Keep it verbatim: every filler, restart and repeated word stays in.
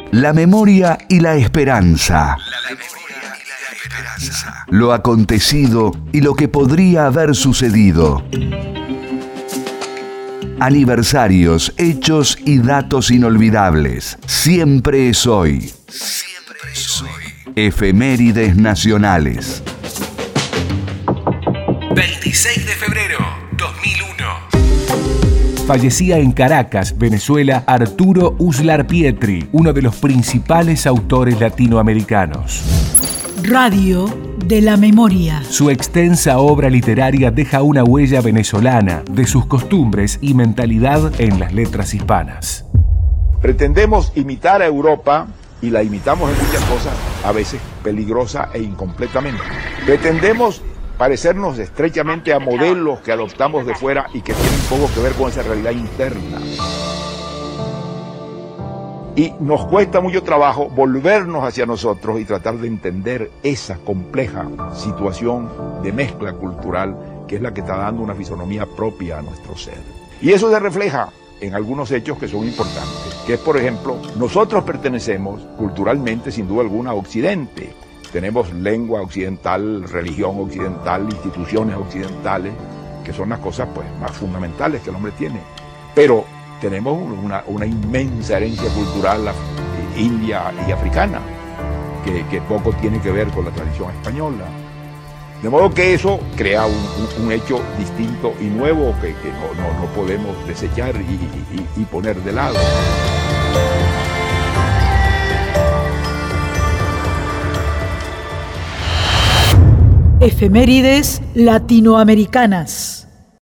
La memoria y la esperanza. La memoria y la esperanza. Lo acontecido y lo que podría haber sucedido. Aniversarios, hechos y datos inolvidables. Siempre es hoy. Siempre es hoy. Efemérides nacionales. veintiséis de febrero dos mil uno. Fallecía en Caracas, Venezuela, Arturo Uslar Pietri, uno de los principales autores latinoamericanos. Radio de la Memoria. Su extensa obra literaria deja una huella venezolana de sus costumbres y mentalidad en las letras hispanas. Pretendemos imitar a Europa y la imitamos en muchas cosas, a veces peligrosa e incompletamente. Pretendemos parecernos estrechamente a modelos que adoptamos de fuera y que tienen poco que ver con esa realidad interna. Y nos cuesta mucho trabajo volvernos hacia nosotros y tratar de entender esa compleja situación de mezcla cultural que es la que está dando una fisonomía propia a nuestro ser. Y eso se refleja en algunos hechos que son importantes, que es, por ejemplo, nosotros pertenecemos culturalmente, sin duda alguna, a Occidente. Tenemos lengua occidental, religión occidental, instituciones occidentales, que son las cosas pues, más fundamentales que el hombre tiene. Pero tenemos una, una inmensa herencia cultural india y africana, que, que poco tiene que ver con la tradición española. De modo que eso crea un, un, un hecho distinto y nuevo que, que no, no, no podemos desechar y, y, y poner de lado. Efemérides latinoamericanas.